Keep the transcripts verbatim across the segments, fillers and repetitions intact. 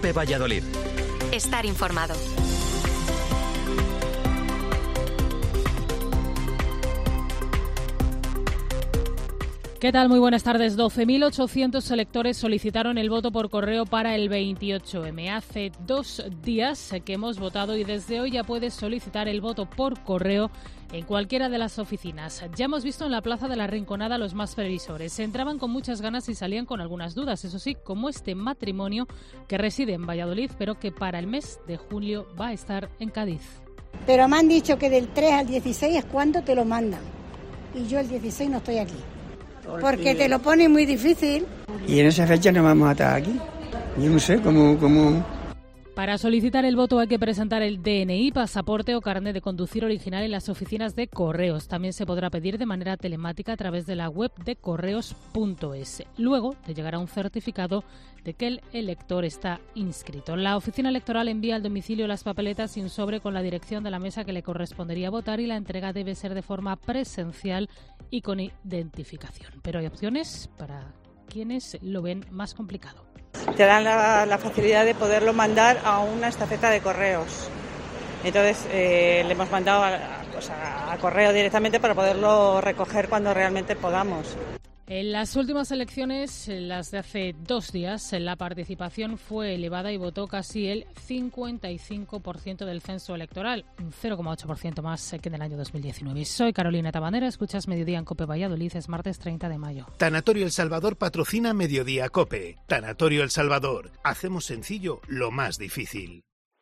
COPE Valladolid. Estar informado. ¿Qué tal? Muy buenas tardes. doce mil ochocientos electores solicitaron el voto por correo para el veintiocho eme. Hace dos días que hemos votado y desde hoy ya puedes solicitar el voto por correo en cualquiera de las oficinas. Ya hemos visto en la Plaza de la Rinconada los más previsores. Se entraban con muchas ganas y salían con algunas dudas, eso sí, como este matrimonio que reside en Valladolid, pero que para el mes de julio va a estar en Cádiz. Pero me han dicho que del tres al dieciséis es cuando te lo mandan. Y yo el dieciséis no estoy aquí. Porque te lo pone muy difícil. Y en esa fecha no vamos a estar aquí. Yo no sé cómo... cómo... Para solicitar el voto hay que presentar el D N I, pasaporte o carnet de conducir original en las oficinas de correos. También se podrá pedir de manera telemática a través de la web de correos punto es. Luego te llegará un certificado de que el elector está inscrito. La oficina electoral envía al domicilio las papeletas y un sobre con la dirección de la mesa que le correspondería votar, y la entrega debe ser de forma presencial y con identificación. Pero hay opciones para quienes lo ven más complicado. Te dan la, la facilidad de poderlo mandar a una estafeta de correos. Entonces eh, le hemos mandado a, pues a, a correo directamente para poderlo recoger cuando realmente podamos. En las últimas elecciones, las de hace dos días, la participación fue elevada y votó casi el cincuenta y cinco por ciento del censo electoral, un cero coma ocho por ciento más que en el año dos mil diecinueve. Soy Carolina Tabanera, escuchas Mediodía en COPE Valladolid, es martes treinta de mayo. Tanatorio El Salvador patrocina Mediodía COPE. Tanatorio El Salvador. Hacemos sencillo lo más difícil.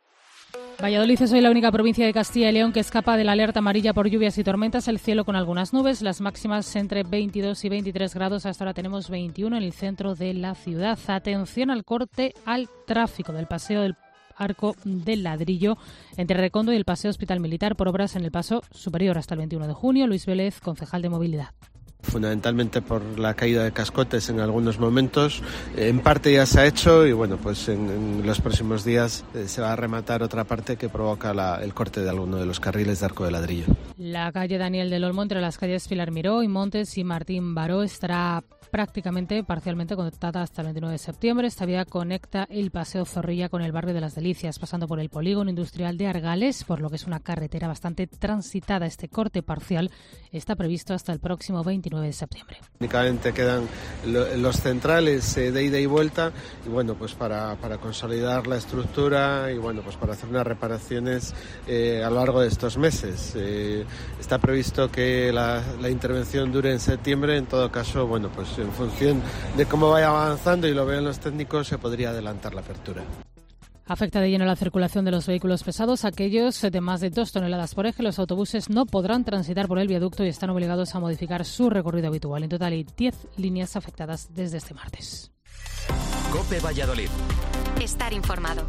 Valladolid es hoy la única provincia de Castilla y León que escapa de la alerta amarilla por lluvias y tormentas. El cielo con algunas nubes, las máximas entre veintidós y veintitrés grados. Hasta ahora tenemos veintiuno en el centro de la ciudad. Atención al corte al tráfico del paseo del Arco del Ladrillo entre Recondo y el Paseo Hospital Militar por obras en el paso superior hasta el veintiuno de junio. Luis Vélez, concejal de Movilidad. Fundamentalmente por la caída de cascotes en algunos momentos. En parte ya se ha hecho y bueno, pues en, en los próximos días eh, se va a rematar otra parte que provoca la, el corte de alguno de los carriles de Arco de Ladrillo. La calle Daniel del Olmo entre las calles Pilar Miró y Montes y Martín Baró estará prácticamente parcialmente conectada hasta el veintinueve de septiembre. Esta vía conecta el Paseo Zorrilla con el barrio de Las Delicias, pasando por el polígono industrial de Argales, por lo que es una carretera bastante transitada. Este corte parcial está previsto hasta el próximo veintinueve de septiembre. Únicamente quedan lo, los centrales eh, de ida y vuelta y bueno, pues para, para consolidar la estructura y bueno, pues para hacer unas reparaciones eh, a lo largo de estos meses. Eh, está previsto que la, la intervención dure en septiembre. En todo caso, bueno, pues en función de cómo vaya avanzando y lo vean los técnicos, se podría adelantar la apertura. Afecta de lleno la circulación de los vehículos pesados. Aquellos de más de dos toneladas por eje, los autobuses no podrán transitar por el viaducto y están obligados a modificar su recorrido habitual. En total hay diez líneas afectadas desde este martes. COPE Valladolid. Estar informado.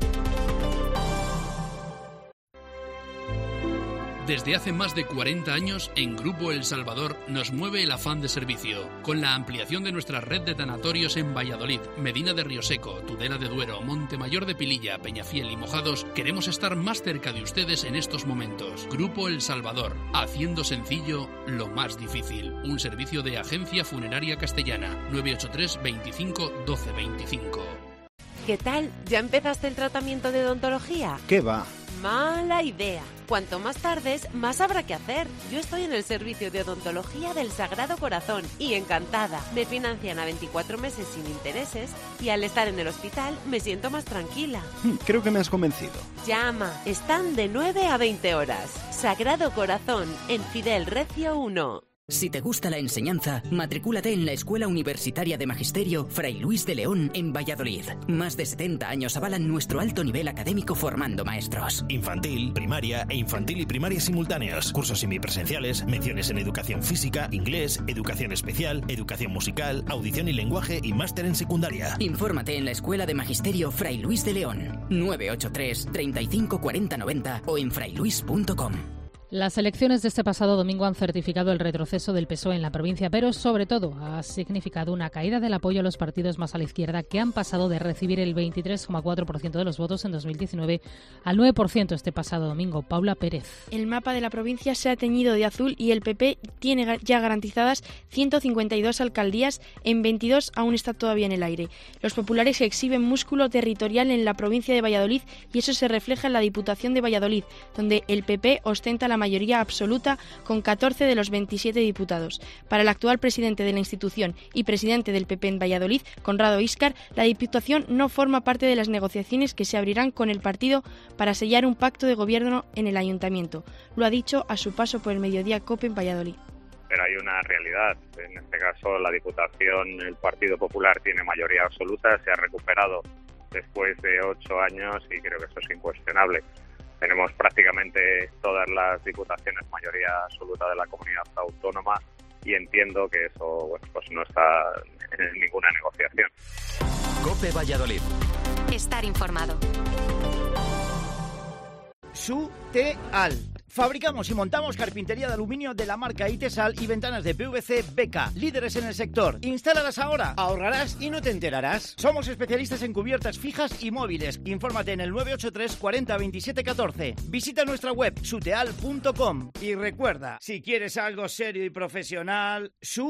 Desde hace más de cuarenta años, en Grupo El Salvador nos mueve el afán de servicio. Con la ampliación de nuestra red de tanatorios en Valladolid, Medina de Rioseco, Tudela de Duero, Montemayor de Pililla, Peñafiel y Mojados, queremos estar más cerca de ustedes en estos momentos. Grupo El Salvador, haciendo sencillo lo más difícil. Un servicio de Agencia Funeraria Castellana, nueve ocho tres, veinticinco, doce veinticinco. ¿Qué tal? ¿Ya empezaste el tratamiento de odontología? ¿Qué va? Mala idea. Cuanto más tardes, más habrá que hacer. Yo estoy en el servicio de odontología del Sagrado Corazón y encantada. Me financian a veinticuatro meses sin intereses y al estar en el hospital me siento más tranquila. Creo que me has convencido. Llama. Están de nueve a veinte horas. Sagrado Corazón, en Fidel Recio uno. Si te gusta la enseñanza, matricúlate en la Escuela Universitaria de Magisterio Fray Luis de León en Valladolid. Más de setenta años avalan nuestro alto nivel académico formando maestros. Infantil, primaria e infantil y primaria simultáneos. Cursos semipresenciales, menciones en educación física, inglés, educación especial, educación musical, audición y lenguaje y máster en secundaria. Infórmate en la Escuela de Magisterio Fray Luis de León. nueve ocho tres, treinta y cinco, cuarenta, noventa o en frailuis punto com. Las elecciones de este pasado domingo han certificado el retroceso del P S O E en la provincia, pero sobre todo ha significado una caída del apoyo a los partidos más a la izquierda, que han pasado de recibir el veintitrés coma cuatro por ciento de los votos en dos mil diecinueve al nueve por ciento este pasado domingo. Paula Pérez. El mapa de la provincia se ha teñido de azul y el P P tiene ya garantizadas ciento cincuenta y dos alcaldías, en veintidós aún está todavía en el aire. Los populares exhiben músculo territorial en la provincia de Valladolid y eso se refleja en la Diputación de Valladolid, donde el P P ostenta la mayoría absoluta con catorce de los veintisiete diputados. Para el actual presidente de la institución y presidente del P P en Valladolid, Conrado Íscar, la Diputación no forma parte de las negociaciones que se abrirán con el partido para sellar un pacto de gobierno en el ayuntamiento. Lo ha dicho a su paso por el Mediodía COPE en Valladolid. Pero hay una realidad, en este caso la Diputación, el Partido Popular tiene mayoría absoluta, se ha recuperado después de ocho años y creo que eso es incuestionable. Tenemos prácticamente todas las diputaciones mayoría absoluta de la comunidad autónoma y entiendo que eso bueno, pues no está en ninguna negociación. COPE Valladolid. Estar informado. Suteal. Fabricamos y montamos carpintería de aluminio de la marca Itesal y ventanas de P V C Beca, líderes en el sector. Instálalas ahora, ahorrarás y no te enterarás. Somos especialistas en cubiertas fijas y móviles. Infórmate en el nueve ocho tres cuarenta veintisiete catorce. Visita nuestra web suteal punto com y recuerda, si quieres algo serio y profesional,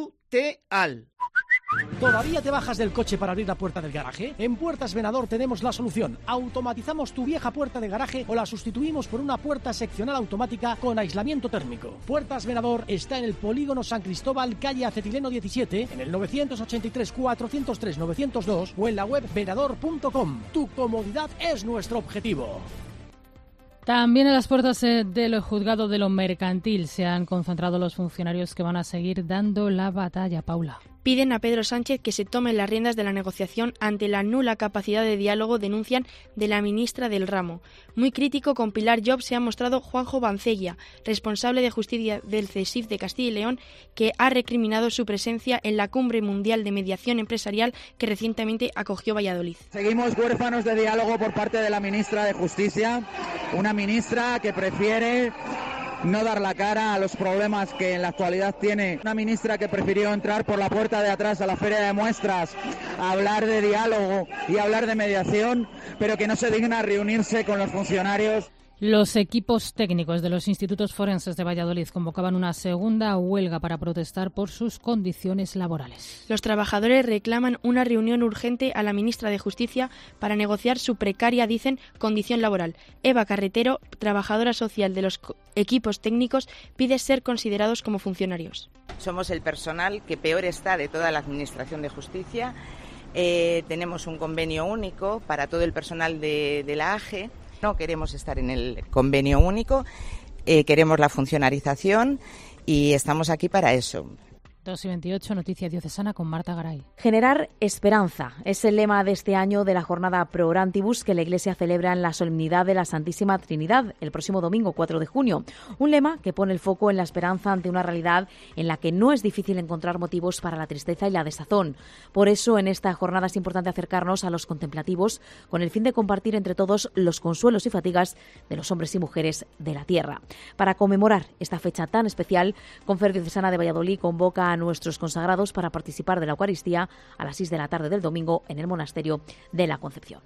Suteal. ¿Todavía te bajas del coche para abrir la puerta del garaje? En Puertas Venador tenemos la solución. Automatizamos tu vieja puerta de garaje o la sustituimos por una puerta seccional automática con aislamiento térmico. Puertas Venador está en el Polígono San Cristóbal, calle Acetileno diecisiete, en el nueve ocho tres, cuatro cero tres, nueve cero dos o en la web venador punto com. Tu comodidad es nuestro objetivo. También en las puertas del juzgado de lo mercantil se han concentrado los funcionarios que van a seguir dando la batalla. Paula. Piden a Pedro Sánchez que se tome las riendas de la negociación ante la nula capacidad de diálogo, denuncian, de la ministra del ramo. Muy crítico con Pilar Job se ha mostrado Juanjo Bancella, responsable de justicia del CESIF de Castilla y León, que ha recriminado su presencia en la Cumbre Mundial de Mediación Empresarial que recientemente acogió Valladolid. Seguimos huérfanos de diálogo por parte de la ministra de Justicia, una ministra que prefiere no dar la cara a los problemas que en la actualidad tiene. Una ministra que prefirió entrar por la puerta de atrás a la feria de muestras, a hablar de diálogo y a hablar de mediación, pero que no se digna a reunirse con los funcionarios. Los equipos técnicos de los institutos forenses de Valladolid convocaban una segunda huelga para protestar por sus condiciones laborales. Los trabajadores reclaman una reunión urgente a la ministra de Justicia para negociar su precaria, dicen, condición laboral. Eva Carretero, trabajadora social de los equipos técnicos, pide ser considerados como funcionarios. Somos el personal que peor está de toda la Administración de Justicia. Eh, tenemos un convenio único para todo el personal de, de la A G E. No queremos estar en el convenio único, eh, queremos la funcionarización y estamos aquí para eso. dos y veintiocho, Noticia Diocesana con Marta Garay. Generar esperanza es el lema de este año de la jornada Pro Orantibus que la Iglesia celebra en la solemnidad de la Santísima Trinidad el próximo domingo cuatro de junio. Un lema que pone el foco en la esperanza ante una realidad en la que no es difícil encontrar motivos para la tristeza y la desazón. Por eso en esta jornada es importante acercarnos a los contemplativos con el fin de compartir entre todos los consuelos y fatigas de los hombres y mujeres de la tierra. Para conmemorar esta fecha tan especial, Conferencia Diocesana de Valladolid convoca a nuestros consagrados para participar de la Eucaristía a las seis de la tarde del domingo en el Monasterio de la Concepción.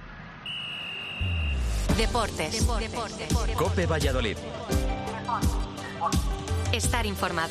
Deportes. Deportes. Deportes. COPE Valladolid. Estar informado.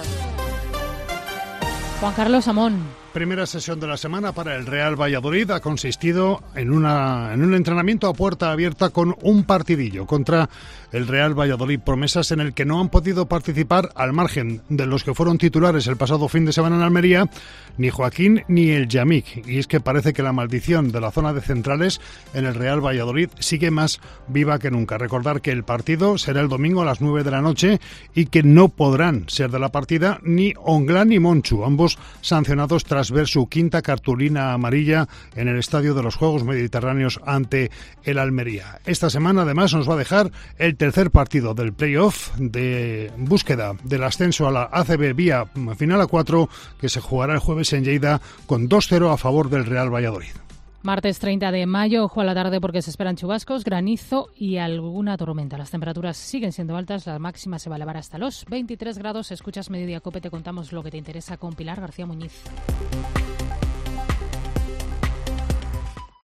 Juan Carlos Amón. Primera sesión de la semana para el Real Valladolid ha consistido en, una, en un entrenamiento a puerta abierta con un partidillo contra el Real Valladolid. Promesas en el que no han podido participar, al margen de los que fueron titulares el pasado fin de semana en Almería, ni Joaquín ni el Yamik. Y es que parece que la maldición de la zona de centrales en el Real Valladolid sigue más viva que nunca. Recordar que el partido será el domingo a las nueve de la noche y que no podrán ser de la partida ni Onglán ni Monchu, ambos sancionados tras ver su quinta cartulina amarilla en el Estadio de los Juegos Mediterráneos ante el Almería. Esta semana además nos va a dejar el tercer partido del play-off de búsqueda del ascenso a la A C B vía final a cuatro que se jugará el jueves en Lleida con dos cero a favor del Real Valladolid. Martes treinta de mayo, ojo a la tarde porque se esperan chubascos, granizo y alguna tormenta. Las temperaturas siguen siendo altas, la máxima se va a elevar hasta los veintitrés grados. Escuchas Mediodía Cope, te contamos lo que te interesa con Pilar García Muñiz.